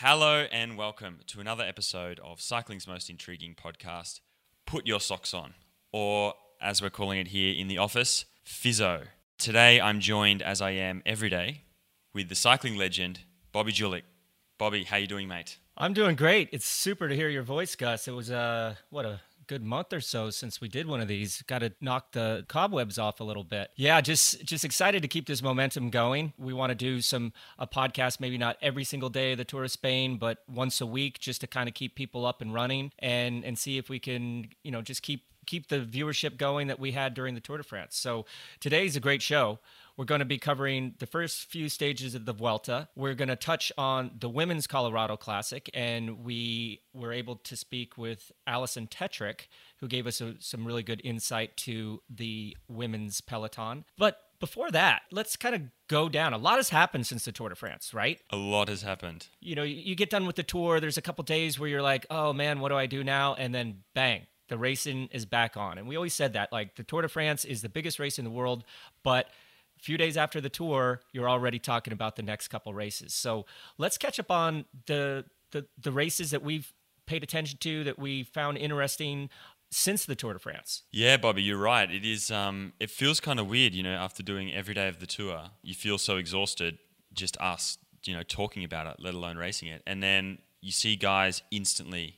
Hello and welcome to another episode of Cycling's most intriguing podcast, Put Your Socks On, or as we're calling it here in the office, Fizzo. Today I'm joined, as I am every day, with the cycling legend, Bobby Julich. Bobby, how you doing, mate? I'm doing great. It's super to hear your voice, Gus. It was a good month or so since we did one of these. Got to knock the cobwebs off a little bit. Yeah, just excited to keep this momentum going. We want to do a podcast, maybe not every single day of the Tour of Spain, but once a week, just to kind of keep people up and running and see if we can, just keep the viewership going that we had during the Tour de France. So today's a great show. We're going to be covering the first few stages of the Vuelta. We're going to touch on the Women's Colorado Classic, and we were able to speak with Alison Tetrick, who gave us some really good insight to the women's peloton. But before that, let's kind of go down. A lot has happened since the Tour de France, right? A lot has happened. You get done with the Tour, there's a couple days where you're like, oh man, what do I do now? And then bang, the racing is back on. And we always said that, like, the Tour de France is the biggest race in the world, but a few days after the Tour, you're already talking about the next couple races. So let's catch up on the races that we've paid attention to, that we found interesting since the Tour de France. Yeah, Bobby, you're right. It is. It feels kind of weird, after doing every day of the Tour. You feel so exhausted, just us, talking about it, let alone racing it. And then you see guys instantly,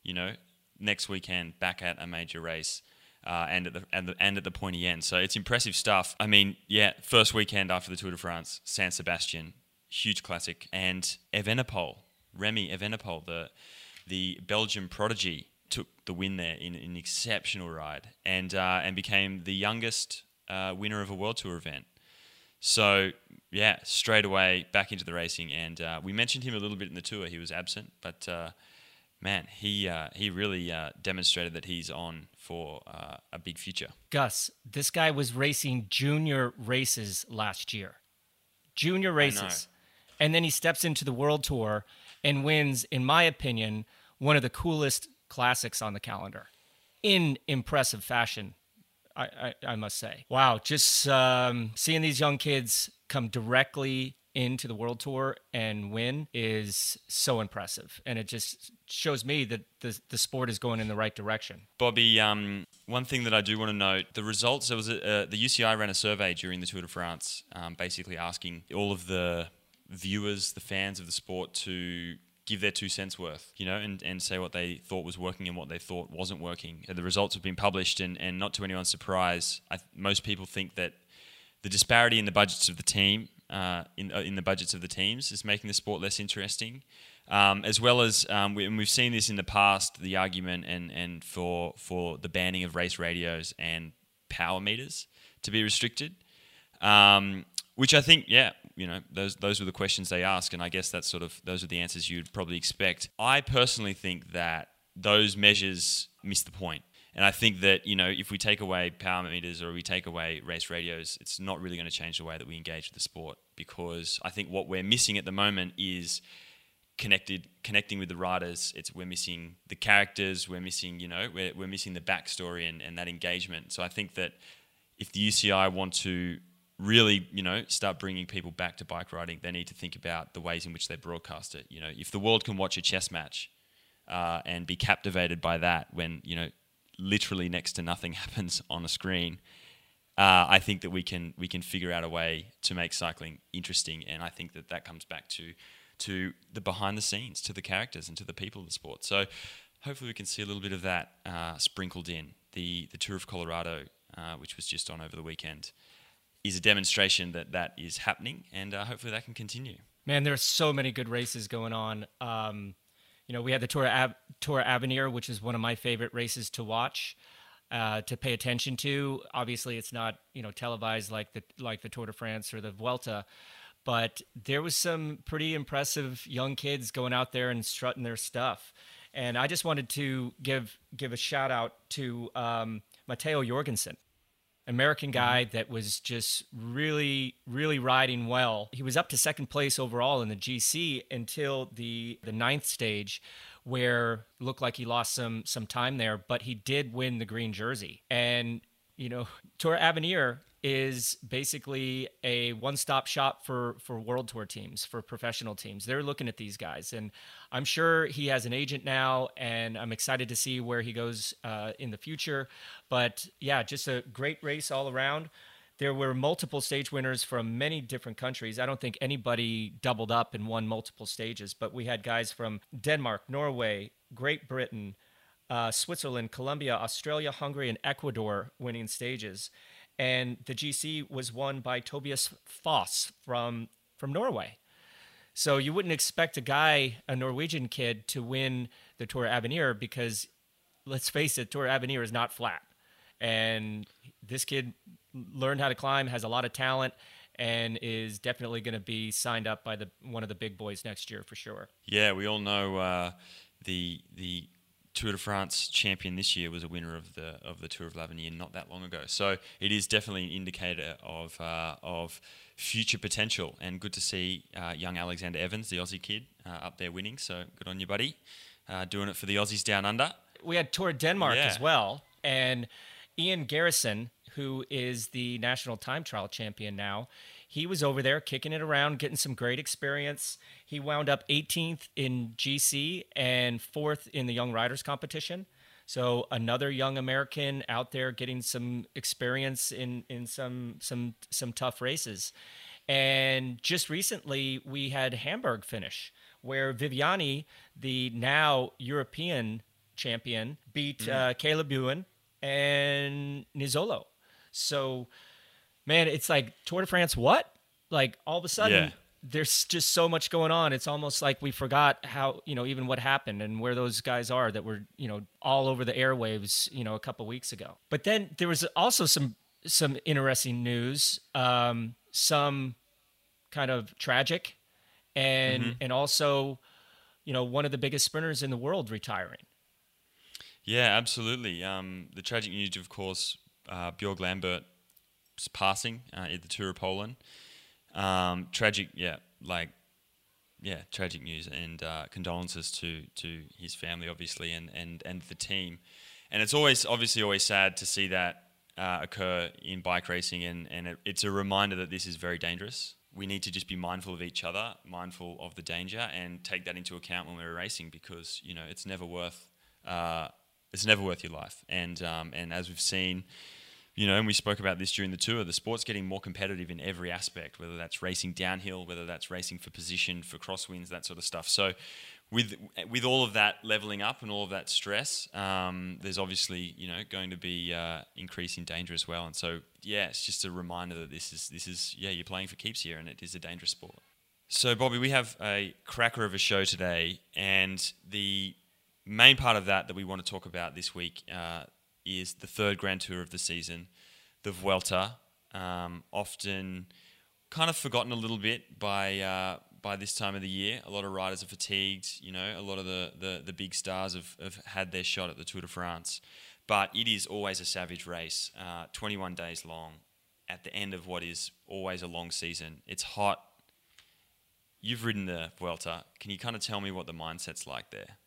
next weekend back at a major race. And at the pointy end. So it's impressive stuff. I mean, yeah, first weekend after the Tour de France, San Sebastian, huge classic. And Remy Evenepoel, the Belgian prodigy, took the win there in an exceptional ride and became the youngest winner of a World Tour event. So, yeah, straight away back into the racing. And we mentioned him a little bit in the Tour. He was absent, but man, he really demonstrated that he's on for a big future. Gus, this guy was racing junior races last year. Junior races. And then he steps into the World Tour and wins, in my opinion, one of the coolest classics on the calendar. In impressive fashion, I must say. Wow, just seeing these young kids come directly into the World Tour and win is so impressive. And it just shows me that the sport is going in the right direction. Bobby, one thing that I do want to note, the results, there was the UCI ran a survey during the Tour de France, basically asking all of the viewers, the fans of the sport, to give their 2 cents worth, and say what they thought was working and what they thought wasn't working. The results have been published, and not to anyone's surprise, most people think that the disparity in the budgets of the team, in the budgets of the teams, is making the sport less interesting, as well as we've seen this in the past, the argument and for the banning of race radios and power meters to be restricted, which I think, those were the questions they ask, and I guess those are the answers you'd probably expect. I personally think that those measures miss the point. And I think that, if we take away power meters or we take away race radios, it's not really going to change the way that we engage with the sport, because I think what we're missing at the moment is connecting with the riders. We're missing the characters, we're missing, we're missing the backstory and that engagement. So I think that if the UCI want to really, start bringing people back to bike riding, they need to think about the ways in which they broadcast it. If the world can watch a chess match and be captivated by that when, literally next to nothing happens on a screen, I think that we can figure out a way to make cycling interesting, and I think that comes back to the behind the scenes, to the characters and to the people of the sport. So hopefully we can see a little bit of that sprinkled in. The Tour of Colorado, which was just on over the weekend, is a demonstration that is happening, and hopefully that can continue. Man, there are so many good races going on. We had the Tour Avenir, which is one of my favorite races to watch, to pay attention to. Obviously, it's not televised like the Tour de France or the Vuelta, but there was some pretty impressive young kids going out there and strutting their stuff. And I just wanted to give a shout out to Matteo Jorgensen. American guy that was just really, really riding well. He was up to second place overall in the GC until the ninth stage, where it looked like he lost some time there, but he did win the green jersey. And Tour Avenir is basically a one-stop shop for World Tour teams, for professional teams. They're looking at these guys, and I'm sure he has an agent now, and I'm excited to see where he goes in the future. But yeah, just a great race all around. There were multiple stage winners from many different countries. I don't think anybody doubled up and won multiple stages, but we had guys from Denmark, Norway, Great Britain, Switzerland, Colombia, Australia, Hungary, and Ecuador winning stages. And the GC was won by Tobias Foss from Norway. So you wouldn't expect a Norwegian kid, to win the Tour Avenir because, let's face it, Tour Avenir is not flat. And this kid learned how to climb, has a lot of talent, and is definitely going to be signed up by one of the big boys next year for sure. Yeah, we all know the Tour de France champion this year was a winner of the Tour of l'Avenir not that long ago. So it is definitely an indicator of future potential, and good to see young Alexander Evans, the Aussie kid, up there winning. So good on you, buddy, doing it for the Aussies down under. We had Tour Denmark as well, and Ian Garrison, who is the national time trial champion now, he was over there kicking it around, getting some great experience. He wound up 18th in GC and 4th in the Young Riders competition. So another young American out there getting some experience in some tough races. And just recently we had Hamburg finish, where Viviani, the now European champion, beat Caleb Ewan and Nizzolo. So, man, it's like Tour de France, what? Like, all of a sudden, there's just so much going on. It's almost like we forgot how, even what happened and where those guys are that were, all over the airwaves, a couple weeks ago. But then there was also some interesting news, some kind of tragic, and also, one of the biggest sprinters in the world retiring. Yeah, absolutely. The tragic news, of course, Björg Lambert's passing at the Tour of Poland. Tragic news, and condolences to his family, obviously, and the team. And it's always sad to see that occur in bike racing, and it's a reminder that this is very dangerous. We need to just be mindful of each other, mindful of the danger, and take that into account when we're racing, because it's never worth your life. And as we've seen, and we spoke about this during the tour, the sport's getting more competitive in every aspect, whether that's racing downhill, whether that's racing for position, for crosswinds, that sort of stuff. So with all of that leveling up and all of that stress, there's obviously, going to be increasing danger as well. And so, it's just a reminder that this is you're playing for keeps here, and it is a dangerous sport. So, Bobby, we have a cracker of a show today, and the main part of that we want to talk about this week is the third Grand Tour of the season, the Vuelta, often kind of forgotten a little bit by this time of the year. A lot of riders are fatigued. A lot of the big stars have had their shot at the Tour de France. But it is always a savage race, 21 days long, at the end of what is always a long season. It's hot. You've ridden the Vuelta. Can you kind of tell me what the mindset's like there?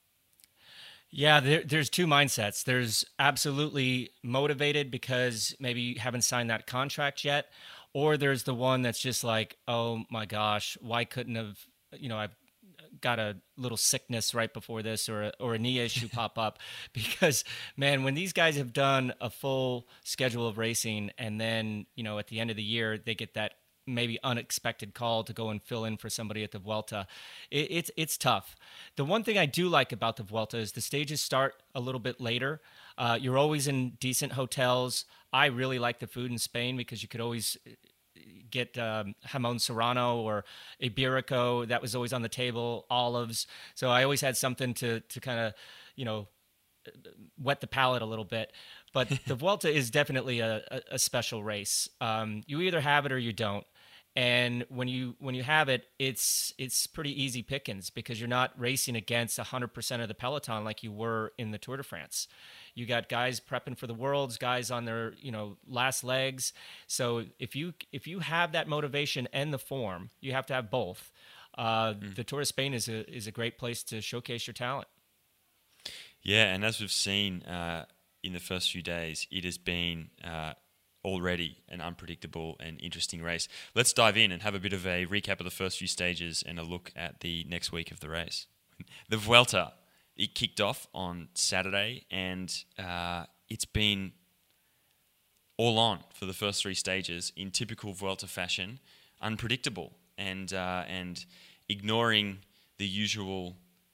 Yeah, there's two mindsets. There's absolutely motivated because maybe you haven't signed that contract yet, or there's the one that's just like, oh my gosh, why couldn't have, I've got a little sickness right before this, or a knee issue pop up. Because, man, when these guys have done a full schedule of racing, and then, at the end of the year, they get that maybe unexpected call to go and fill in for somebody at the Vuelta, it's tough. The one thing I do like about the Vuelta is the stages start a little bit later. You're always in decent hotels. I really like the food in Spain because you could always get jamón serrano or iberico. That was always on the table, olives. So I always had something to kind of, wet the palate a little bit. But the Vuelta is definitely a special race. You either have it or you don't. And when you have it, it's pretty easy pickings because you're not racing against 100% of the peloton like you were in the Tour de France. You got guys prepping for the Worlds, guys on their last legs. So if you have that motivation and the form, you have to have both. The Tour of Spain is a great place to showcase your talent. Yeah, and as we've seen, in the first few days, it has been already an unpredictable and interesting race. Let's dive in and have a bit of a recap of the first few stages and a look at the next week of the race. The Vuelta, it kicked off on Saturday, and it's been all on for the first three stages in typical Vuelta fashion, unpredictable and ignoring the usual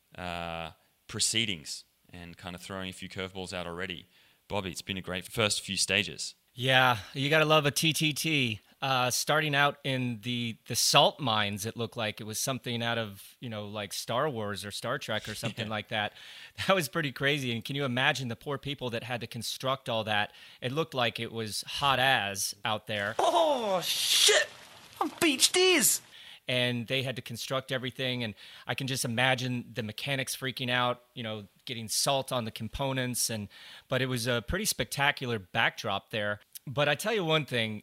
proceedings and kind of throwing a few curveballs out already. Bobby, it's been a great first few stages. Yeah, you got to love a TTT. Starting out in the salt mines, it looked like it was something out of, like Star Wars or Star Trek or something like that. That was pretty crazy. And can you imagine the poor people that had to construct all that? It looked like it was hot as out there. Oh, shit! I'm beached ears! And they had to construct everything. And I can just imagine the mechanics freaking out, getting salt on the components. But it was a pretty spectacular backdrop there. But I tell you one thing,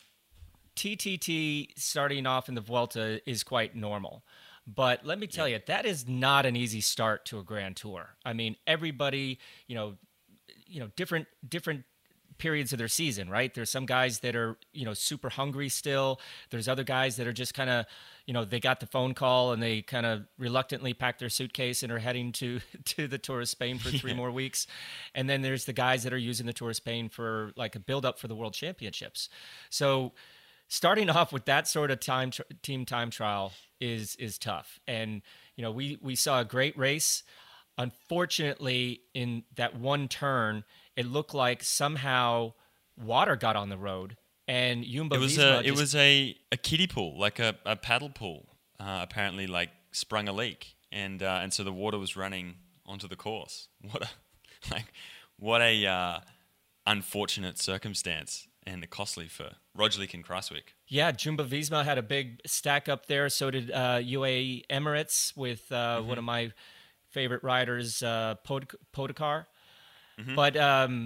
TTT starting off in the Vuelta is quite normal. But let me tell you, that is not an easy start to a Grand Tour. I mean, everybody, different periods of their season, right? There's some guys that are, super hungry still. There's other guys that are just kind of, they got the phone call and they kind of reluctantly pack their suitcase and are heading to the Tour of Spain for 3 more weeks. And then there's the guys that are using the Tour of Spain for like a build-up for the World Championships. So starting off with that sort of team time trial is tough. And, we saw a great race. Unfortunately, in that one turn, it looked like somehow water got on the road, and Jumbo-Visma it was a kiddie pool, like a paddle pool. Apparently, like sprung a leak, and so the water was running onto the course. What a unfortunate circumstance, and costly for Roglic and Kruijswijk. Yeah, Jumbo-Visma had a big stack up there. So did UAE Emirates with one of my favorite riders, Pogačar. Mm-hmm. But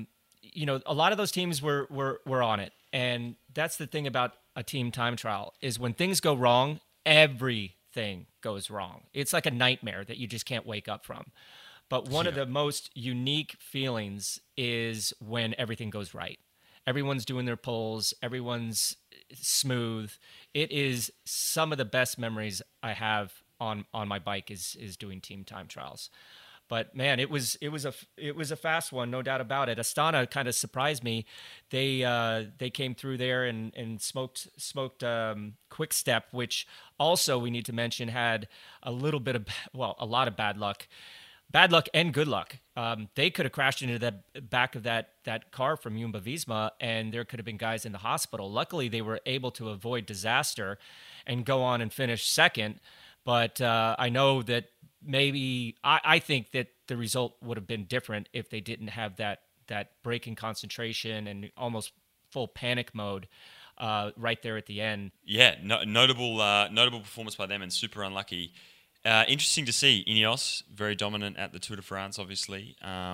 a lot of those teams were on it, and that's the thing about a team time trial is when things go wrong, everything goes wrong. It's like a nightmare that you just can't wake up from. But one of the most unique feelings is when everything goes right. Everyone's doing their pulls. Everyone's smooth. It is some of the best memories I have on my bike is doing team time trials. But man, it was a fast one, no doubt about it. Astana kind of surprised me. They came through there and smoked Quick Step, which also we need to mention had a lot of bad luck. Bad luck and good luck. They could have crashed into the back of that car from Jumbo-Visma, and there could have been guys in the hospital. Luckily, they were able to avoid disaster and go on and finish second. But I know that maybe I think that the result would have been different if they didn't have that break in concentration and almost full panic mode right there at the end. Yeah, notable performance by them and super unlucky. Interesting to see Ineos very dominant at the Tour de France, obviously,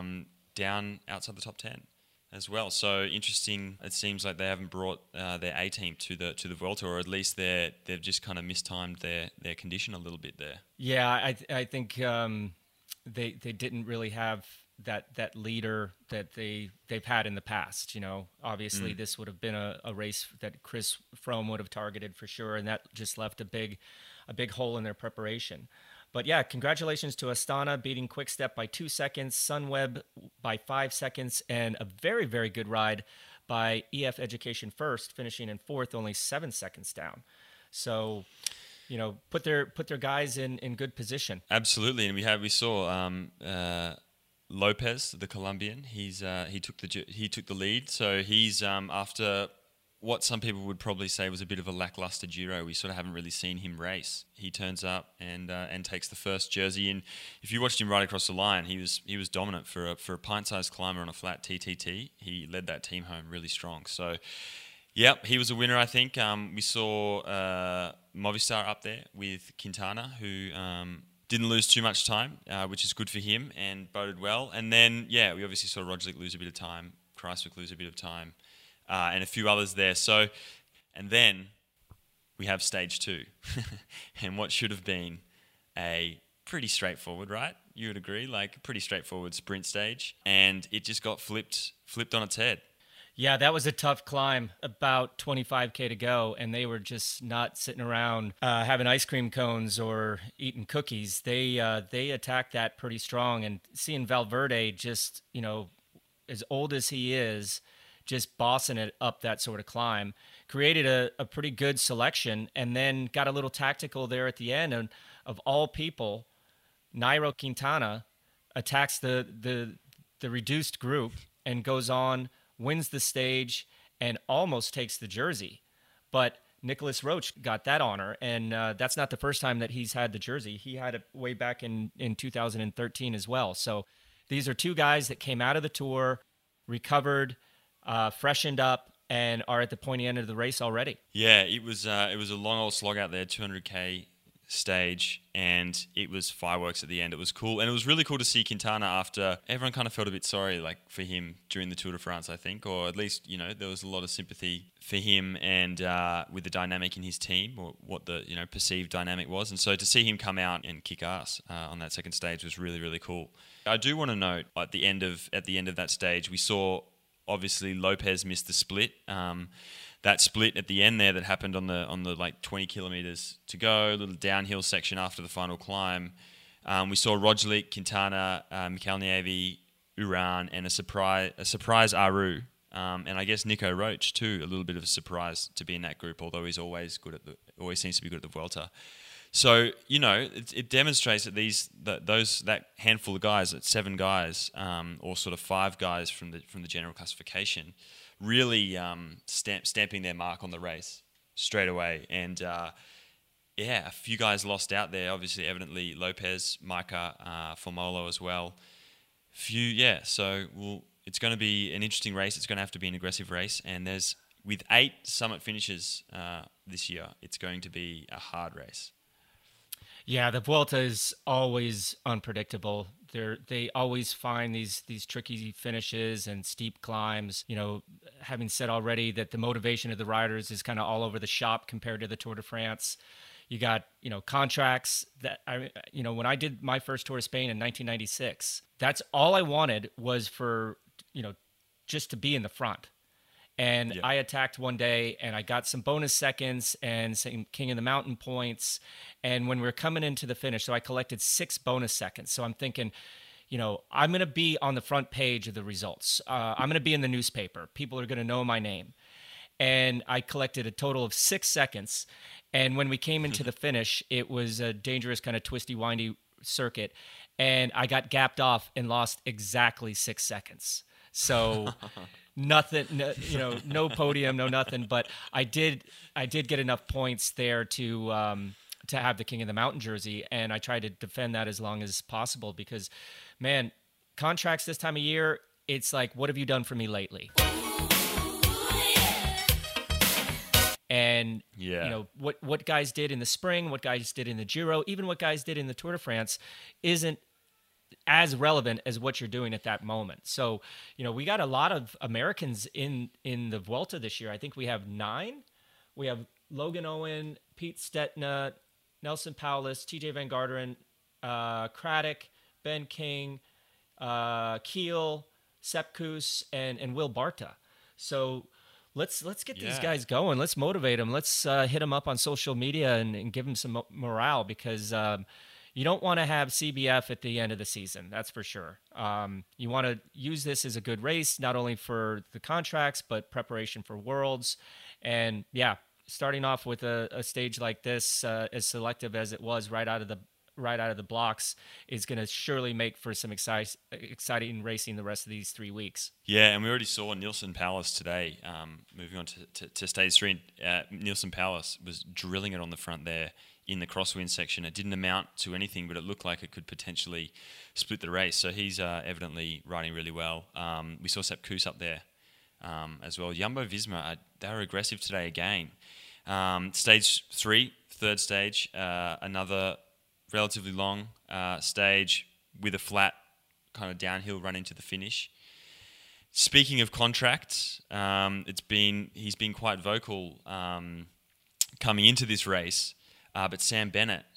down outside the top 10 as well. So interesting. It seems like they haven't brought their A team to the Vuelta, or at least they've just kind of mistimed their condition a little bit there. Yeah, I think they didn't really have that leader that they've had in the past. Obviously this would have been a race that Chris Froome would have targeted for sure, and that just left a big hole in their preparation. But yeah, congratulations to Astana beating Quick Step by 2 seconds, Sunweb by 5 seconds, and a very, very good ride by EF Education First, finishing in fourth, only 7 seconds down. So, put their guys in good position. Absolutely, and we saw Lopez, the Colombian. He took the lead. So he's after what some people would probably say was a bit of a lackluster Giro. We sort of haven't really seen him race. He turns up and takes the first jersey. And if you watched him right across the line, he was dominant for a pint-sized climber on a flat TTT. He led that team home really strong. So, yep, he was a winner, I think. We saw Movistar up there with Quintana, who didn't lose too much time, which is good for him and boded well. And then, yeah, we obviously saw Roglic lose a bit of time, Kruijswijk lose a bit of time. And a few others there. So, and then we have stage 2, and what should have been a pretty straightforward, right? You would agree, like pretty straightforward sprint stage, and it just got flipped on its head. Yeah, that was a tough climb, about 25K to go, and they were just not sitting around having ice cream cones or eating cookies. They attacked that pretty strong, and seeing Valverde just, as old as he is, just bossing it up that sort of climb, created a pretty good selection, and then got a little tactical there at the end, and of all people, Nairo Quintana attacks the reduced group and goes on, wins the stage, and almost takes the jersey. But Nicholas Roach got that honor, and that's not the first time that he's had the jersey. He had it way back in 2013 as well. So these are two guys that came out of the Tour, recovered, freshened up, and are at the pointy end of the race already. Yeah, it was a long old slog out there, 200K stage, and it was fireworks at the end. It was cool, and it was really cool to see Quintana after everyone kind of felt a bit sorry for him during the Tour de France, I think, or at least there was a lot of sympathy for him and with the dynamic in his team, or what the perceived dynamic was. And so to see him come out and kick ass on that second stage was really, really cool. I do want to note at the end of that stage, we saw obviously Lopez missed the split. That split at the end there that happened on the like 20 kilometers to go, a little downhill section after the final climb. We saw Roglic, Quintana, Michael Uran, and a surprise Aru, and I guess Nico Roach too. A little bit of a surprise to be in that group, although he's always seems to be good at the Vuelta. So it demonstrates that that handful of guys, that 7 guys, or sort of 5 guys from the general classification, really stamping their mark on the race straight away. And a few guys lost out there. Obviously, evidently Lopez, Micah, Formolo as well. So it's going to be an interesting race. It's going to have to be an aggressive race. And with 8 summit finishes this year, it's going to be a hard race. Yeah, the Vuelta is always unpredictable. They always find these tricky finishes and steep climbs. Having said already that the motivation of the riders is kind of all over the shop compared to the Tour de France. You got contracts that when I did my first Tour of Spain in 1996, that's all I wanted was for just to be in the front. And I attacked one day, and I got some bonus seconds and some King of the Mountain points. And when we were coming into the finish, so I collected 6 bonus seconds. So I'm thinking, I'm going to be on the front page of the results. I'm going to be in the newspaper. People are going to know my name. And I collected a total of 6 seconds. And when we came into the finish, it was a dangerous kind of twisty, windy circuit. And I got gapped off and lost exactly 6 seconds. So... Nothing, no podium, no nothing. But I did get enough points there to have the King of the Mountain jersey, and I tried to defend that as long as possible because, man, contracts this time of year, it's like, what have you done for me lately? And what guys did in the spring, what guys did in the Giro, even what guys did in the Tour de France, isn't as relevant as what you're doing at that moment. So, we got a lot of Americans in the Vuelta this year. I think we have 9. We have Logan Owen, Pete Stetina, Nelson Paulus, TJ Van Garderen, Craddock, Ben King, Keel, Sepp Kuss, and Will Barta. So let's get these guys going. Let's motivate them. Let's hit them up on social media and give them some morale because you don't want to have CBF at the end of the season, that's for sure. You want to use this as a good race, not only for the contracts, but preparation for Worlds. And starting off with a stage like this, as selective as it was right out of the blocks, is going to surely make for some exciting racing the rest of these 3 weeks. Yeah, and we already saw Nielsen Palace today. Moving on to stage 3, Nielsen Palace was drilling it on the front there in the crosswind section. It didn't amount to anything, but it looked like it could potentially split the race. So he's evidently riding really well. We saw Sepp Kuss up there as well. Jumbo-Visma, they were aggressive today again. Stage 3, third stage, another relatively long stage with a flat kind of downhill run into the finish. Speaking of contracts, he's been quite vocal coming into this race. But Sam Bennett,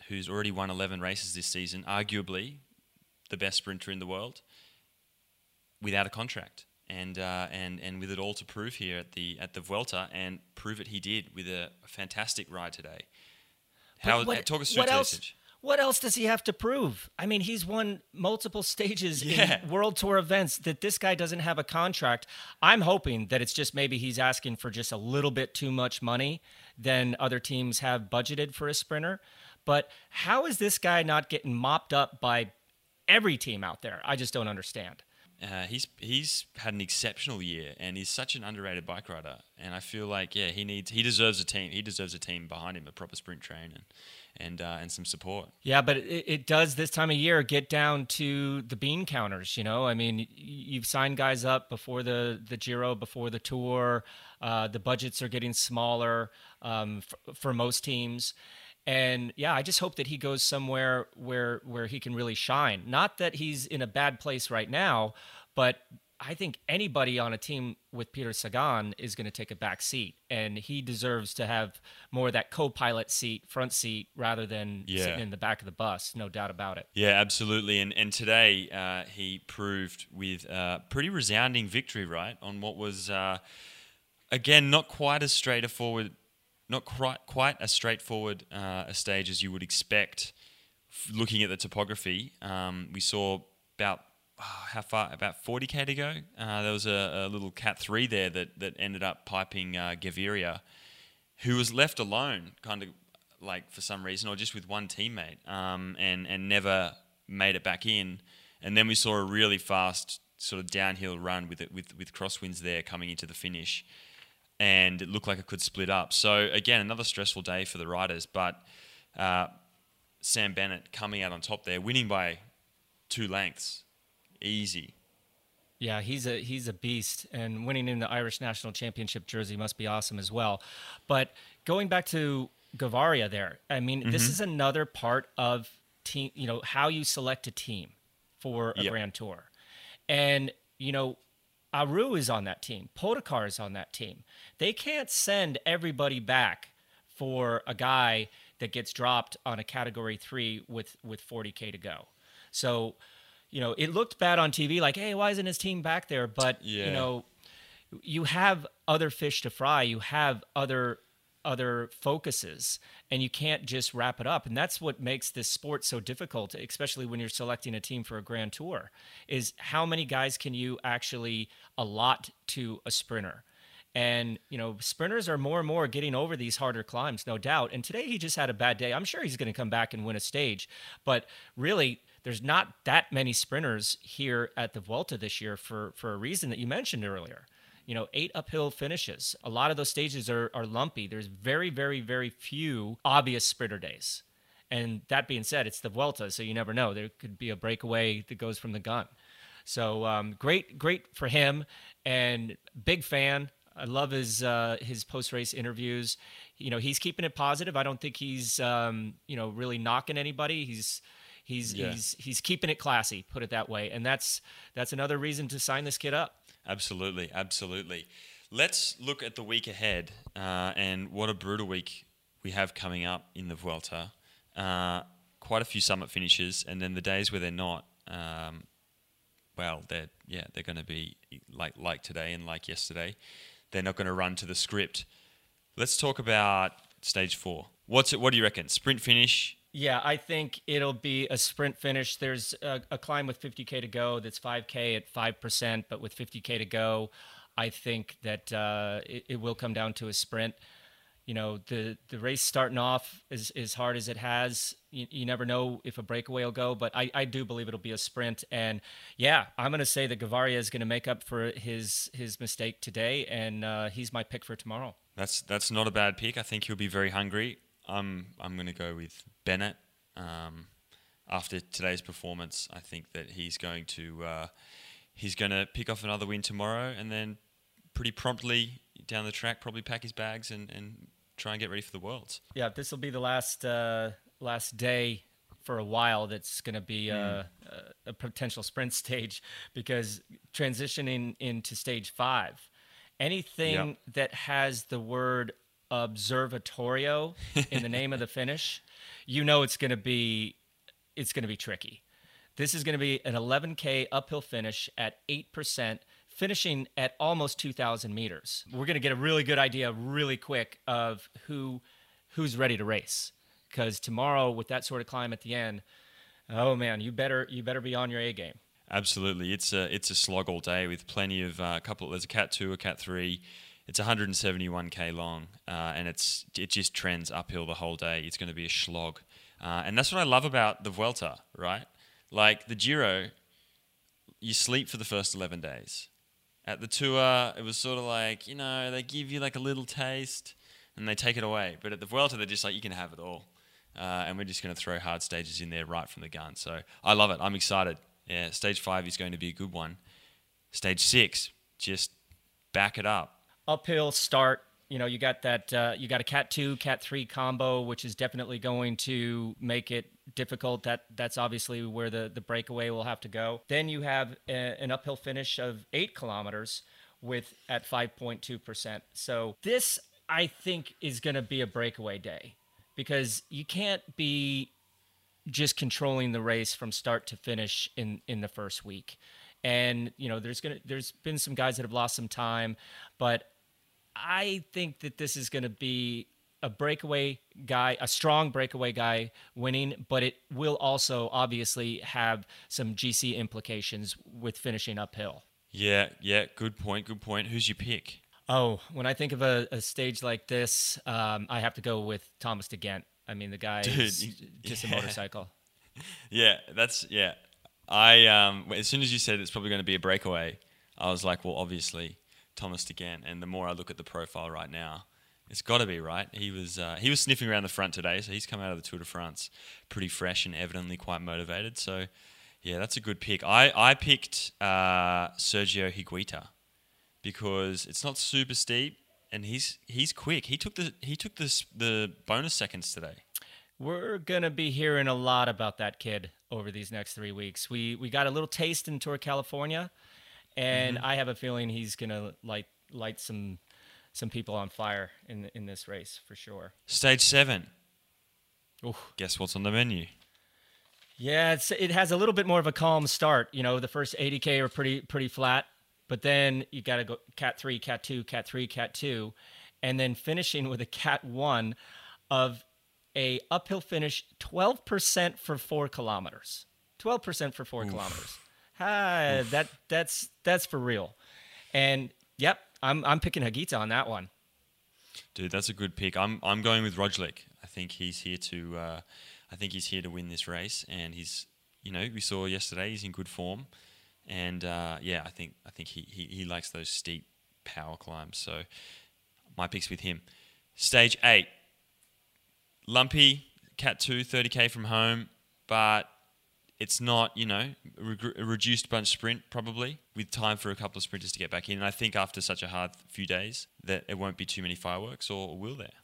who's already won 11 races this season, arguably the best sprinter in the world, without a contract. And with it all to prove here at the Vuelta, and prove it he did with a fantastic ride today. Talk us through today's stage. What else does he have to prove? I mean, he's won multiple stages in World Tour events. That this guy doesn't have a contract. I'm hoping that it's just maybe he's asking for just a little bit too much money than other teams have budgeted for a sprinter. But how is this guy not getting mopped up by every team out there? I just don't understand. He's had an exceptional year, and he's such an underrated bike rider. And I feel like he deserves a team. He deserves a team behind him, a proper sprint train and some support. Yeah, but it does this time of year get down to the bean counters. You know, I mean, you've signed guys up before the Giro, before the Tour. The budgets are getting smaller for most teams. And yeah, I just hope that he goes somewhere where he can really shine. Not that he's in a bad place right now, but I think anybody on a team with Peter Sagan is going to take a back seat, and he deserves to have more of that co-pilot seat, front seat, rather than sitting in the back of the bus. No doubt about it. Yeah, absolutely. And today he proved with a pretty resounding victory, right, on what was again not quite as straightforward. Not quite as straightforward a stage as you would expect looking at the topography. We saw about about 40k to go. There was a little Cat 3 there that ended up piping Gaviria, who was left alone kind of like for some reason, or just with one teammate, and never made it back in. And then we saw a really fast sort of downhill run with crosswinds there coming into the finish. And it looked like it could split up. So, again, another stressful day for the riders. But Sam Bennett coming out on top there, winning by 2 lengths. Easy. Yeah, he's a beast. And winning in the Irish National Championship jersey must be awesome as well. But going back to Gaviria there, I mean, this is another part of team, you know, how you select a team for a Grand Tour. And, you know, Aru is on that team. Pogačar is on that team. They can't send everybody back for a guy that gets dropped on a Category 3 with 40K to go. So, you know, it looked bad on TV, like, hey, why isn't his team back there? But, you know, you have other fish to fry. You have other focuses, and you can't just wrap it up. And that's what makes this sport so difficult, especially when you're selecting a team for a Grand Tour, is how many guys can you actually allot to a sprinter? And, you know, sprinters are more and more getting over these harder climbs, no doubt. And today he just had a bad day. I'm sure he's going to come back and win a stage, but really there's not that many sprinters here at the Vuelta this year for a reason that you mentioned earlier. You know, 8 uphill finishes. A lot of those stages are lumpy. There's very, very, very few obvious sprinter days. And that being said, it's the Vuelta, so you never know. There could be a breakaway that goes from the gun. So great for him, and big fan. I love his post-race interviews. You know, he's keeping it positive. I don't think he's really knocking anybody. He's keeping it classy, put it that way. And that's another reason to sign this kid up. Absolutely. Let's look at the week ahead, and what a brutal week we have coming up in the Vuelta. Quite a few summit finishes, and then the days where they're not, they're going to be like today and like yesterday. They're not going to run to the script. Let's talk about stage 4. What do you reckon? Sprint finish? Yeah, I think it'll be a sprint finish. There's a climb with 50K to go that's 5K at 5%, but with 50K to go, I think that it will come down to a sprint. You know, the race starting off as hard as it has, you never know if a breakaway will go, but I do believe it'll be a sprint. And yeah, I'm going to say that Gaviria is going to make up for his mistake today, and he's my pick for tomorrow. That's not a bad pick. I think he'll be very hungry. I'm going to go with Bennett. After today's performance, I think that he's going to pick off another win tomorrow, and then pretty promptly down the track probably pack his bags and try and get ready for the Worlds. Yeah, this will be the last day for a while that's going to be a potential sprint stage, because transitioning into stage 5, anything that has the word observatorio in the name of the finish, you know it's going to be tricky. This is going to be an 11K uphill finish at 8%, finishing at almost 2,000 meters. We're going to get a really good idea really quick of who's ready to race. Because tomorrow, with that sort of climb at the end, oh man, you better be on your A game. Absolutely, it's a slog all day with plenty of There's a Cat 2, a Cat 3. It's 171k long, and it just trends uphill the whole day. It's going to be a slog, and that's what I love about the Vuelta, right? Like the Giro, you sleep for the first 11 days. At the Tour, it was sort of like, they give you like a little taste and they take it away. But at the Vuelta, they're just like, you can have it all. And we're just going to throw hard stages in there right from the gun. So I love it. I'm excited. Yeah, stage 5 is going to be a good one. Stage 6, just back it up. Uphill start. You got that. You got a Cat 2, Cat 3 combo, which is definitely going to make it difficult. That's obviously where the breakaway will have to go. Then you have an uphill finish of 8 kilometers at 5.2%. So this, I think, is going to be a breakaway day because you can't be just controlling the race from start to finish in the first week. And there's been some guys that have lost some time, but I think that this is going to be a strong breakaway guy winning, but it will also obviously have some GC implications with finishing uphill. Yeah, good point. Who's your pick? Oh, when I think of a stage like this, I have to go with Thomas de Gendt. I mean, the guy is just a motorcycle. As soon as you said it's probably going to be a breakaway, I was like, well, obviously Thomas de Gendt. And the more I look at the profile right now, it's got to be, right? He was sniffing around the front today, so he's come out of the Tour de France pretty fresh and evidently quite motivated. So, yeah, that's a good pick. I picked Sergio Higuita because it's not super steep and he's quick. He took the bonus seconds today. We're going to be hearing a lot about that kid over these next 3 weeks. We got a little taste in Tour California, and I have a feeling he's going to light some people on fire in this race for sure. Stage 7. Ooh. Guess what's on the menu? Yeah, it has a little bit more of a calm start. The first 80K are pretty flat, but then you got to go Cat 3, Cat 2, Cat 3, Cat 2, and then finishing with a Cat 1 of a uphill finish, 12% for 4 kilometers. 12% for 4 kilometers. That's for real. And yep, I'm picking Higuita on that one. Dude, that's a good pick. I'm going with Roglic. I think he's here to win this race, and we saw yesterday he's in good form, and I think he likes those steep power climbs. So my pick's with him. Stage 8. Lumpy, Cat 2, 30k from home, but it's not, a reduced bunch sprint probably, with time for a couple of sprinters to get back in. And I think after such a hard few days that it won't be too many fireworks, or will there?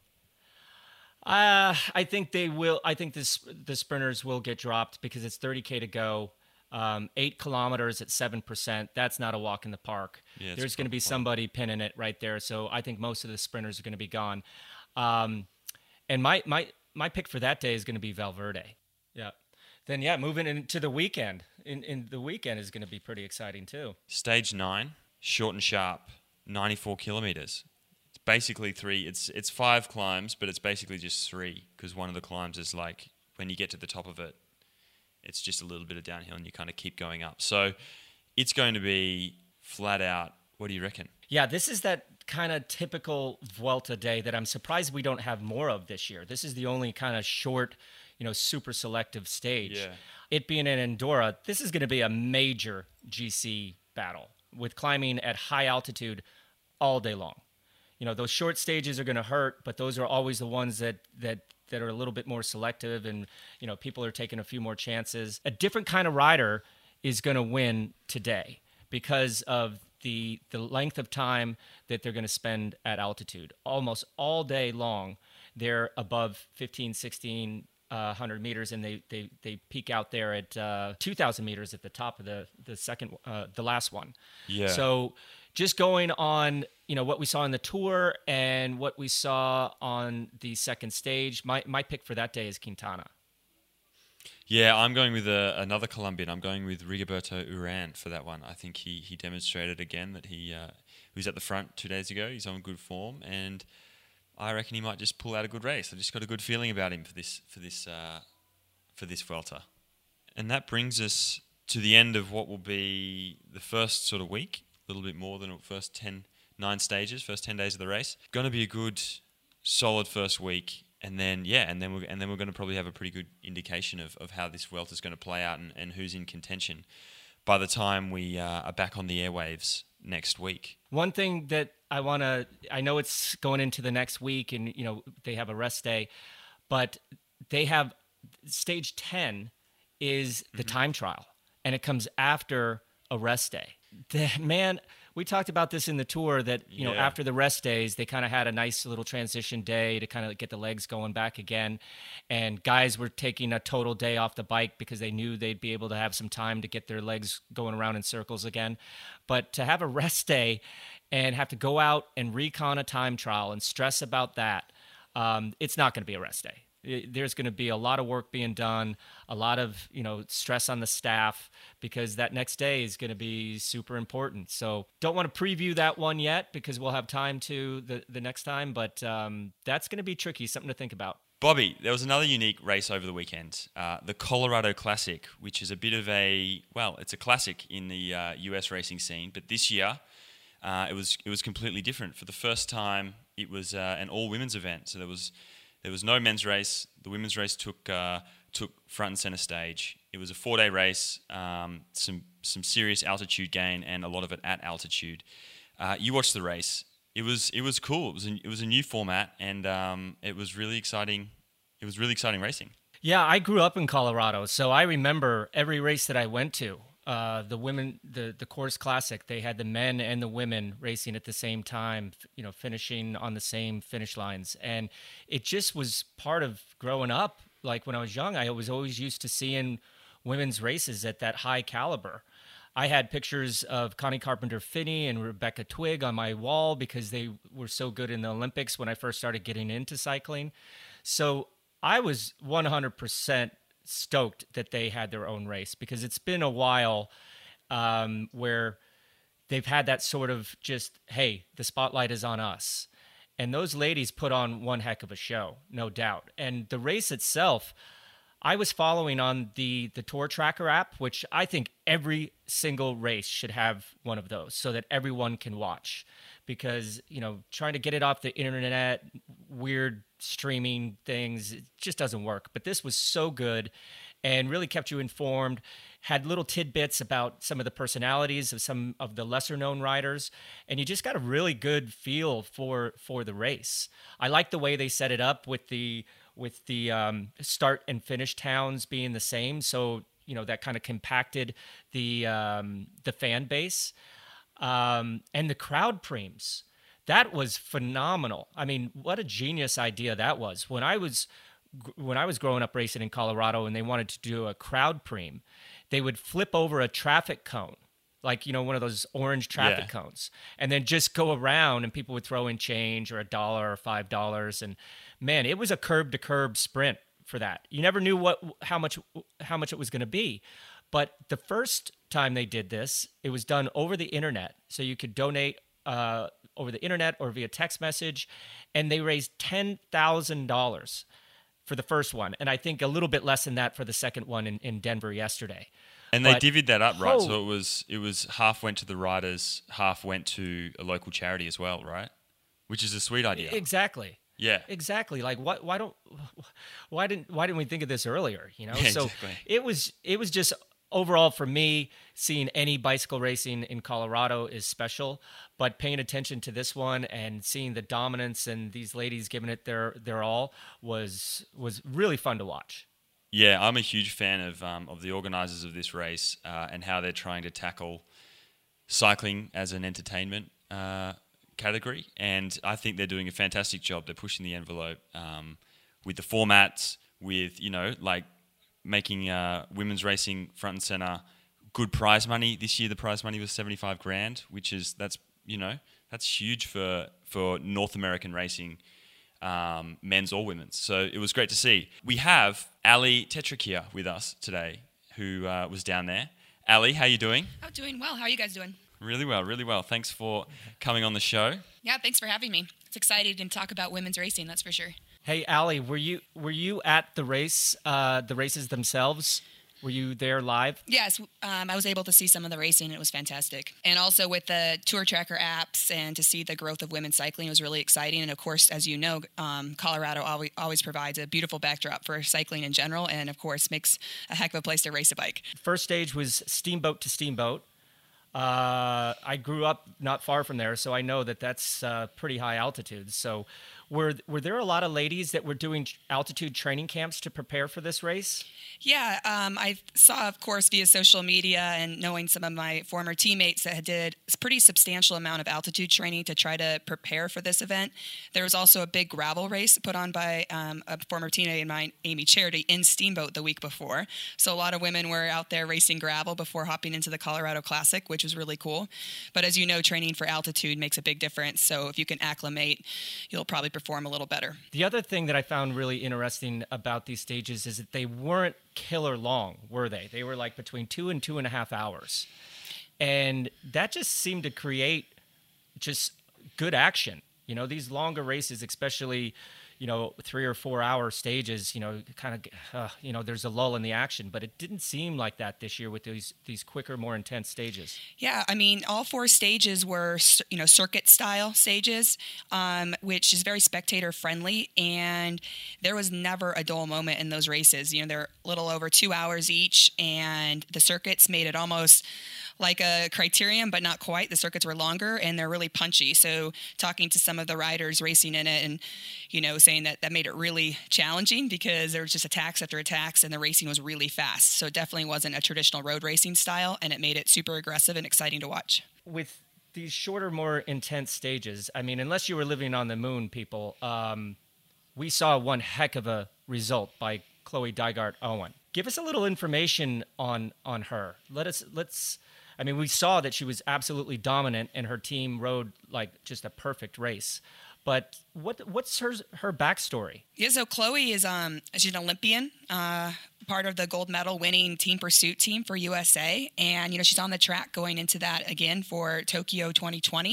I think they will. I think the sprinters will get dropped because it's 30k to go. 8 kilometers at 7%. That's not a walk in the park. Yeah, there's going to be somebody pinning it right there. So I think most of the sprinters are going to be gone. And my pick for that day is going to be Valverde. Yeah. Then, moving into the weekend. In the weekend is going to be pretty exciting, too. Stage 9, short and sharp, 94 kilometers. It's basically 3. It's 5 climbs, but it's basically just 3, because one of the climbs is like, when you get to the top of it, it's just a little bit of downhill and you kind of keep going up. So it's going to be flat out. What do you reckon? Yeah, this is that kind of typical Vuelta day that I'm surprised we don't have more of this year. This is the only kind of short, super selective stage. Yeah. It being in Andorra, this is going to be a major GC battle with climbing at high altitude all day long. Those short stages are going to hurt, but those are always the ones that are a little bit more selective, and people are taking a few more chances. A different kind of rider is going to win today because of the length of time that they're going to spend at altitude. Almost all day long, they're above 15, 1600 meters, and they peak out there at 2,000 meters at the top of the second, the last one. Yeah. So just going on, what we saw in the Tour and what we saw on the second stage, my pick for that day is Quintana. Yeah, I'm going with another Colombian. I'm going with Rigoberto Urán for that one. I think he demonstrated again that he was at the front 2 days ago. He's on good form, and I reckon he might just pull out a good race. I just got a good feeling about him for this Vuelta. And that brings us to the end of what will be the first sort of week, a little bit more than the first 9 stages, first 10 days of the race. Going to be a good, solid first week. And then we're going to probably have a pretty good indication of how this Vuelta is going to play out and who's in contention by the time we are back on the airwaves next week. One thing that I know it's going into the next week, and they have a rest day, but they have stage 10 is the time trial, and it comes after a rest day. Man, we talked about this in the Tour that, after the rest days, they kind of had a nice little transition day to kind of get the legs going back again. And guys were taking a total day off the bike because they knew they'd be able to have some time to get their legs going around in circles again. But to have a rest day and have to go out and recon a time trial and stress about that, it's not going to be a rest day. There's going to be a lot of work being done, a lot of stress on the staff, because that next day is going to be super important. So don't want to preview that one yet because we'll have time to the next time, but that's going to be tricky, something to think about. Bobby, there was another unique race over the weekend, the Colorado Classic, which is a bit of it's a classic in the US racing scene, but this year it was completely different. For the first time, it was an all-women's event, so there was no men's race. The women's race took front and center stage. It was a 4-day race, some serious altitude gain, and a lot of it at altitude. You watched the race. It was cool. It was a new format, and it was really exciting. It was really exciting racing. Yeah, I grew up in Colorado, so I remember every race that I went to. The women, the Coors Classic, they had the men and the women racing at the same time, finishing on the same finish lines. And it just was part of growing up. Like when I was young, I was always used to seeing women's races at that high caliber. I had pictures of Connie Carpenter-Phinney and Rebecca Twigg on my wall because they were so good in the Olympics when I first started getting into cycling. So I was 100% stoked that they had their own race, because it's been a while where they've had that sort of just, hey, the spotlight is on us. And those ladies put on one heck of a show, no doubt. And the race itself, I was following on the Tour Tracker app, which I think every single race should have one of those so that everyone can watch. Because, trying to get it off the internet, weird streaming things, it just doesn't work. But this was so good and really kept you informed, had little tidbits about some of the personalities of some of the lesser known riders, and you just got a really good feel for the race. I like the way they set it up with the start and finish towns being the same, so that kind of compacted the fan base. And the crowd preems, that was phenomenal. I mean, what a genius idea that was. When I was growing up racing in Colorado and they wanted to do a crowd preem, they would flip over a traffic cone, like, one of those orange traffic cones, and then just go around and people would throw in change or $1 or $5. And man, it was a curb to curb sprint for that. You never knew how much it was going to be. But the first time they did this, it was done over the internet. So you could donate over the internet or via text message. And they raised $10,000 for the first one. And I think a little bit less than that for the second one in Denver yesterday. And they divvied that up, right? So it was half went to the riders, half went to a local charity as well, right? Which is a sweet idea. Exactly. Yeah. Exactly. Like why didn't we think of this earlier? Yeah, so exactly. it was just overall for me, seeing any bicycle racing in Colorado is special, but paying attention to this one and seeing the dominance and these ladies giving it their all was really fun to watch. Yeah, I'm a huge fan of the organisers of this race and how they're trying to tackle cycling as an entertainment category, and I think they're doing a fantastic job. They're pushing the envelope with the formats, with making women's racing front and center. Good prize money this year. The prize money was $75,000, which is that's that's huge for North American racing, men's or women's. So it was great to see. We have Ali Tetrakia with us today, who was down there. Ali, how you doing? Oh, doing well. How are you guys doing? Really well, really well. Thanks for coming on the show. Yeah, thanks for having me. It's exciting to talk about women's racing, that's for sure. Hey, Ali, were you at the races themselves? Were you there live? Yes, I was able to see some of the racing. It was fantastic. And also with the Tour Tracker apps and to see the growth of women's cycling was really exciting. And of course, as you know, Colorado always provides a beautiful backdrop for cycling in general and of course makes a heck of a place to race a bike. First stage was Steamboat to Steamboat. I grew up not far from there, so I know that that's pretty high altitude. So were there a lot of ladies that were doing altitude training camps to prepare for this race? Yeah, I saw, of course, via social media and knowing some of my former teammates that did a pretty substantial amount of altitude training to try to prepare for this event. There was also a big gravel race put on by a former teammate of mine, Amy Charity, in Steamboat the week before. So a lot of women were out there racing gravel before hopping into the Colorado Classic, which was really cool. But as you know, training for altitude makes a big difference. So if you can acclimate, you'll probably perform a little better. The other thing that I found really interesting about these stages is that they weren't killer long, were they? They were like between 2 and 2.5 hours. And that just seemed to create just good action. You know, these longer races, especially, 3 or 4 hour stages, kind of, there's a lull in the action, but it didn't seem like that this year with these quicker, more intense stages. Yeah, I mean, all 4 stages were, circuit style stages, which is very spectator friendly. And there was never a dull moment in those races. They're a little over 2 hours each, and the circuits made it almost like a criterium, but not quite. The circuits were longer and they're really punchy. So talking to some of the riders racing in it and, saying that made it really challenging because there was just attacks after attacks and the racing was really fast. So it definitely wasn't a traditional road racing style and it made it super aggressive and exciting to watch. With these shorter, more intense stages, I mean, unless you were living on the moon, people, we saw one heck of a result by Chloe Dygert Owen. Give us a little information on her. We saw that she was absolutely dominant and her team rode like just a perfect race. But what's her backstory? Yeah, so Chloe is she's an Olympian, part of the gold medal winning team pursuit team for USA. And, she's on the track going into that again for Tokyo 2020.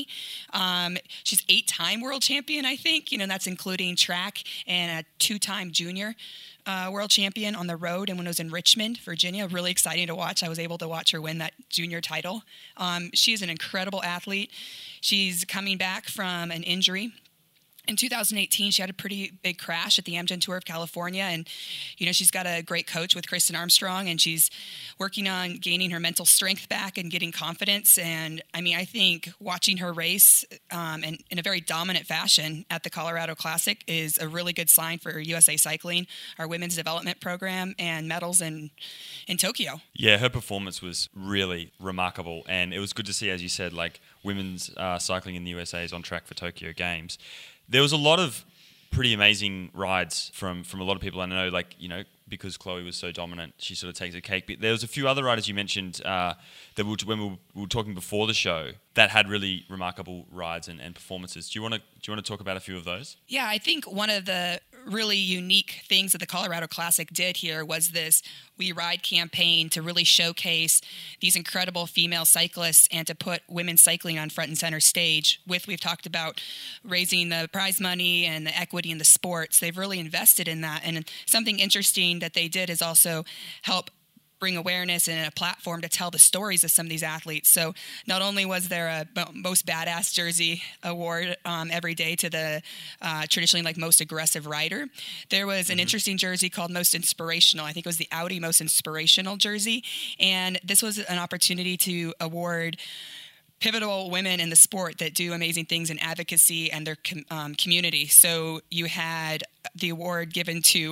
She's 8-time world champion, I think. That's including track and a 2-time junior world champion on the road. And when it was in Richmond, Virginia, really exciting to watch. I was able to watch her win that junior title. She is an incredible athlete. She's coming back from an injury. In 2018, she had a pretty big crash at the Amgen Tour of California. And, she's got a great coach with Kristen Armstrong, and she's working on gaining her mental strength back and getting confidence. And, I think watching her race and in a very dominant fashion at the Colorado Classic is a really good sign for USA Cycling, our women's development program, and medals in Tokyo. Yeah, her performance was really remarkable. And it was good to see, as you said, like women's cycling in the USA is on track for Tokyo Games. There was a lot of pretty amazing rides from a lot of people. And I know, because Chloe was so dominant, she sort of takes a cake. But there was a few other riders you mentioned that when we were talking before the show that had really remarkable rides and performances. Do you want to talk about a few of those? Yeah, I think one of the really unique things that the Colorado Classic did here was this We Ride campaign to really showcase these incredible female cyclists and to put women's cycling on front and center stage. We've talked about raising the prize money and the equity in the sports. They've really invested in that. And something interesting that they did is also help bring awareness and a platform to tell the stories of some of these athletes. So not only was there a most badass jersey award every day to the traditionally most aggressive rider, there was an interesting jersey called Most Inspirational. I think it was the Audi Most Inspirational jersey. And this was an opportunity to award pivotal women in the sport that do amazing things in advocacy and their community. So you had the award given to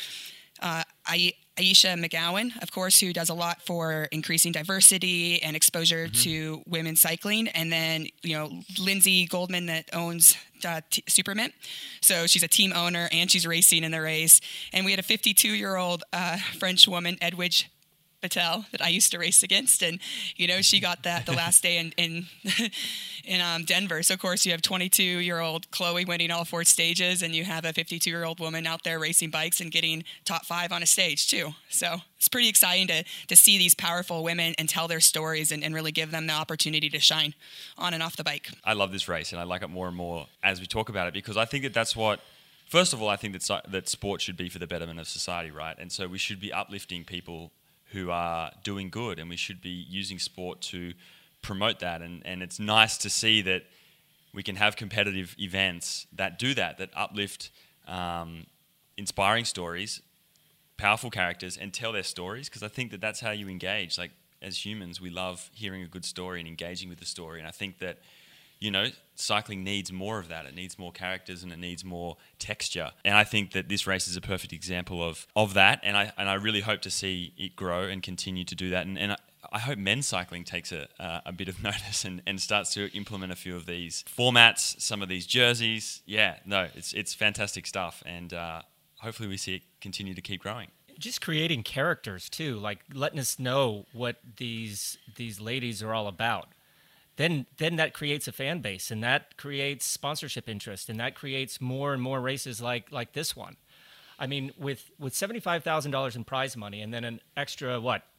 Aisha McGowan, of course, who does a lot for increasing diversity and exposure to women's cycling. And then, Lindsay Goldman that owns Supermint. So she's a team owner and she's racing in the race. And we had a 52-year-old French woman, Edwidge Patel that I used to race against, and she got that the last day in Denver. So of course you have 22-year-old Chloe winning all 4 stages, and you have a 52-year-old woman out there racing bikes and getting top 5 on a stage too. So it's pretty exciting to see these powerful women and tell their stories and really give them the opportunity to shine on and off the bike. I love this race, and I like it more and more as we talk about it, because I think that's what. First of all, I think that sport should be for the betterment of society, right? And so we should be uplifting people who are doing good, and we should be using sport to promote that. And it's nice to see that we can have competitive events that do that uplift inspiring stories, powerful characters, and tell their stories, because I think that's how you engage. Like, as humans, we love hearing a good story and engaging with the story. And I think that, cycling needs more of that. It needs more characters and it needs more texture. And I think that this race is a perfect example of that. And I really hope to see it grow and continue to do that. And I hope men's cycling takes a bit of notice and starts to implement a few of these formats, some of these jerseys. Yeah, no, it's fantastic stuff. And hopefully we see it continue to keep growing. Just creating characters too, like letting us know what these ladies are all about. Then that creates a fan base, and that creates sponsorship interest, and that creates more and more races like this one. I mean, with $75,000 in prize money, and then an extra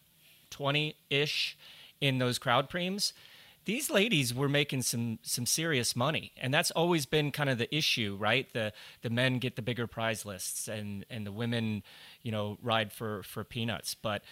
20-ish in those crowd preems, these ladies were making some serious money, and that's always been kind of the issue, right? The men get the bigger prize lists, and the women, ride for peanuts. But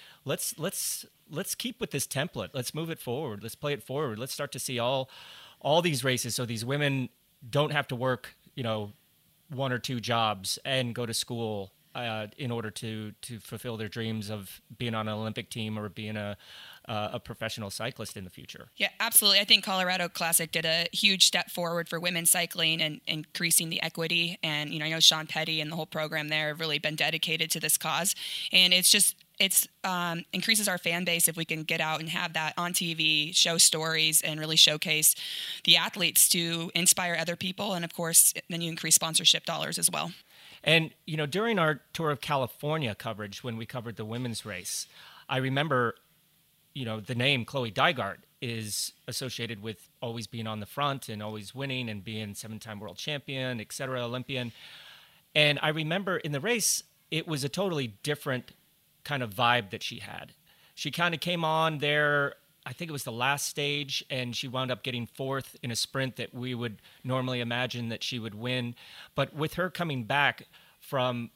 let's keep with this template. Let's move it forward. Let's play it forward. Let's start to see all these races, so these women don't have to work, 1 or 2 jobs and go to school in order to fulfill their dreams of being on an Olympic team or being a professional cyclist in the future. Yeah, absolutely. I think Colorado Classic did a huge step forward for women's cycling and increasing the equity. And, I know Sean Petty and the whole program there have really been dedicated to this cause. And it's increases our fan base if we can get out and have that on TV, show stories, and really showcase the athletes to inspire other people. And of course, then you increase sponsorship dollars as well. And, during our Tour of California coverage, when we covered the women's race, I remember, the name Chloe Dygert is associated with always being on the front and always winning and being 7-time world champion, et cetera, Olympian. And I remember in the race, it was a totally different kind of vibe that she had. She kind of came on there, I think it was the last stage, and she wound up getting 4th in a sprint that we would normally imagine that she would win. But with her coming back from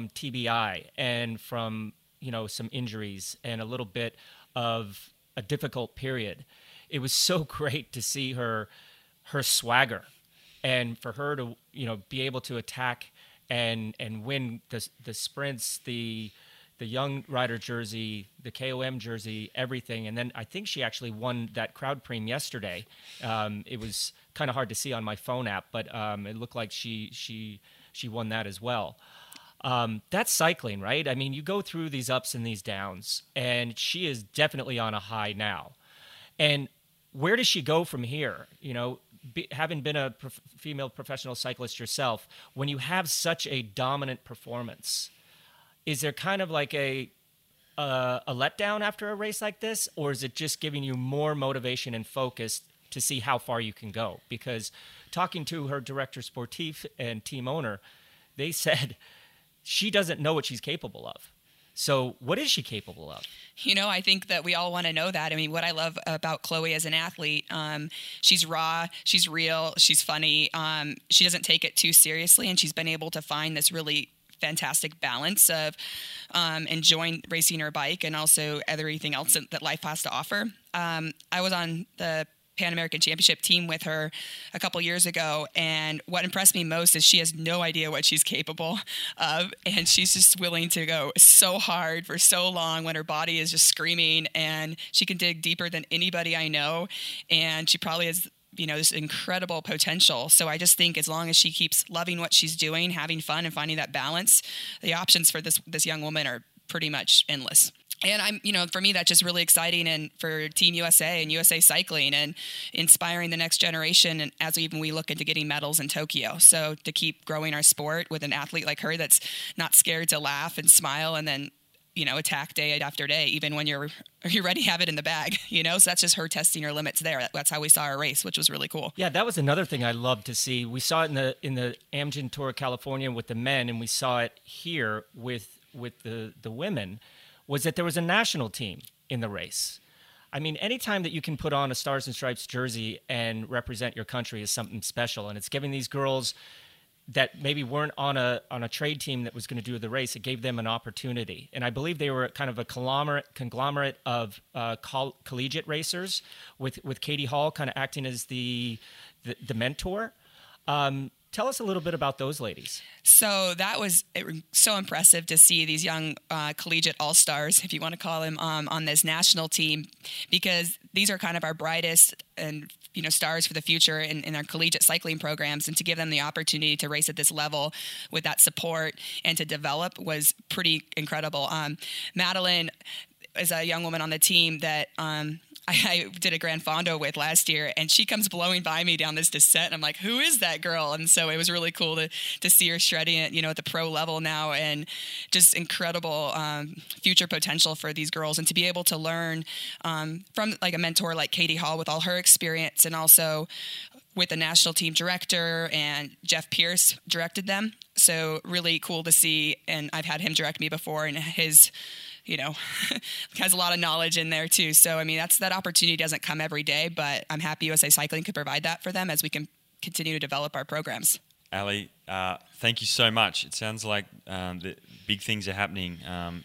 TBI and from, some injuries and a little bit of a difficult period, it was so great to see her swagger, and for her to, be able to attack and win the sprints, the young rider jersey, the KOM jersey, everything. And then I think she actually won that crowd preem yesterday. It was kind of hard to see on my phone app, but it looked like she won that as well. That's cycling, right? I mean, you go through these ups and these downs, and she is definitely on a high now. And where does she go from here? Having been a female professional cyclist yourself, when you have such a dominant performance, is there kind of like a letdown after a race like this, or is it just giving you more motivation and focus to see how far you can go? Because talking to her director sportif and team owner, they said she doesn't know what she's capable of. So what is she capable of? I think that we all want to know that. I mean, what I love about Chloe as an athlete, she's raw, she's real, she's funny. She doesn't take it too seriously, and she's been able to find this really fantastic balance of enjoying racing her bike and also everything else that life has to offer. I was on the Pan American Championship team with her a couple years ago, and what impressed me most is she has no idea what she's capable of, and she's just willing to go so hard for so long when her body is just screaming, and she can dig deeper than anybody I know, and she probably has this incredible potential. So I just think as long as she keeps loving what she's doing, having fun and finding that balance, the options for this young woman are pretty much endless. And for me, that's just really exciting, and for Team USA and USA Cycling, and inspiring the next generation. And as we look into getting medals in Tokyo, so to keep growing our sport with an athlete like her that's not scared to laugh and smile, and then attack day after day, even when you already have it in the bag, So that's just her testing her limits there. That's how we saw her race, which was really cool. Yeah, that was another thing I loved to see. We saw it in the Amgen Tour of California with the men, and we saw it here with the women, was that there was a national team in the race. I mean, anytime that you can put on a Stars and Stripes jersey and represent your country is something special, and it's giving these girls that maybe weren't on a trade team that was going to do the race, it gave them an opportunity. And I believe they were kind of a conglomerate of collegiate racers with Katie Hall kind of acting as the mentor. Tell us a little bit about those ladies. So that was so impressive to see these young collegiate all-stars, if you want to call them, on this national team, because these are kind of our brightest and stars for the future in our collegiate cycling programs, and to give them the opportunity to race at this level with that support and to develop was pretty incredible. Madeline is a young woman on the team that I did a Grand Fondo with last year, and she comes blowing by me down this descent. And I'm like, who is that girl? And so it was really cool to see her shredding it, at the pro level now, and just incredible future potential for these girls. And to be able to learn from like a mentor like Katie Hall with all her experience, and also with the national team director, and Jeff Pierce directed them. So really cool to see. And I've had him direct me before, and his has a lot of knowledge in there too. So, I mean, that opportunity doesn't come every day, but I'm happy USA Cycling could provide that for them as we can continue to develop our programs. Ali, thank you so much. It sounds like the big things are happening.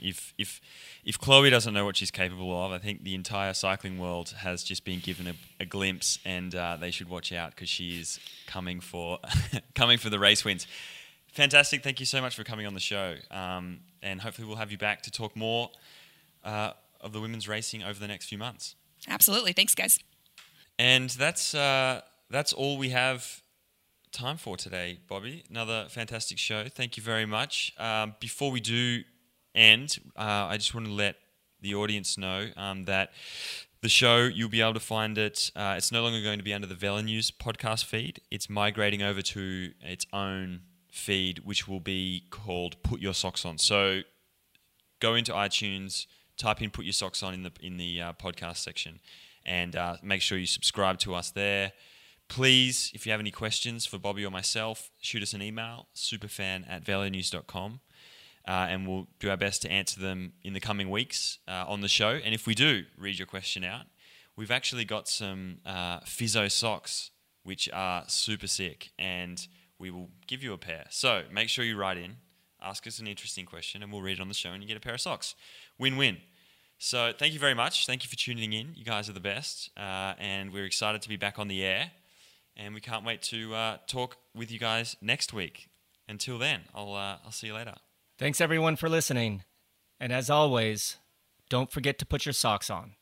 If Chloe doesn't know what she's capable of, I think the entire cycling world has just been given a glimpse, and they should watch out because she is coming for the race wins. Fantastic. Thank you so much for coming on the show. And hopefully we'll have you back to talk more of the women's racing over the next few months. Absolutely. Thanks, guys. And that's all we have time for today, Bobby. Another fantastic show. Thank you very much. Before we do end, I just want to let the audience know that the show, you'll be able to find it. It's no longer going to be under the Velo News podcast feed. It's migrating over to its own feed, which will be called Put Your Socks On. So go into iTunes, type in Put Your Socks On in the podcast section, and make sure you subscribe to us there. Please, if you have any questions for Bobby or myself, shoot us an email, superfan@velonews.com, and we'll do our best to answer them in the coming weeks on the show. And if we do read your question out, we've actually got some Fizzo socks, which are super sick, and we will give you a pair. So make sure you write in, ask us an interesting question, and we'll read it on the show, and you get a pair of socks. Win-win. So thank you very much. Thank you for tuning in. You guys are the best, and we're excited to be back on the air, and we can't wait to talk with you guys next week. Until then, I'll see you later. Thanks, everyone, for listening. And as always, don't forget to put your socks on.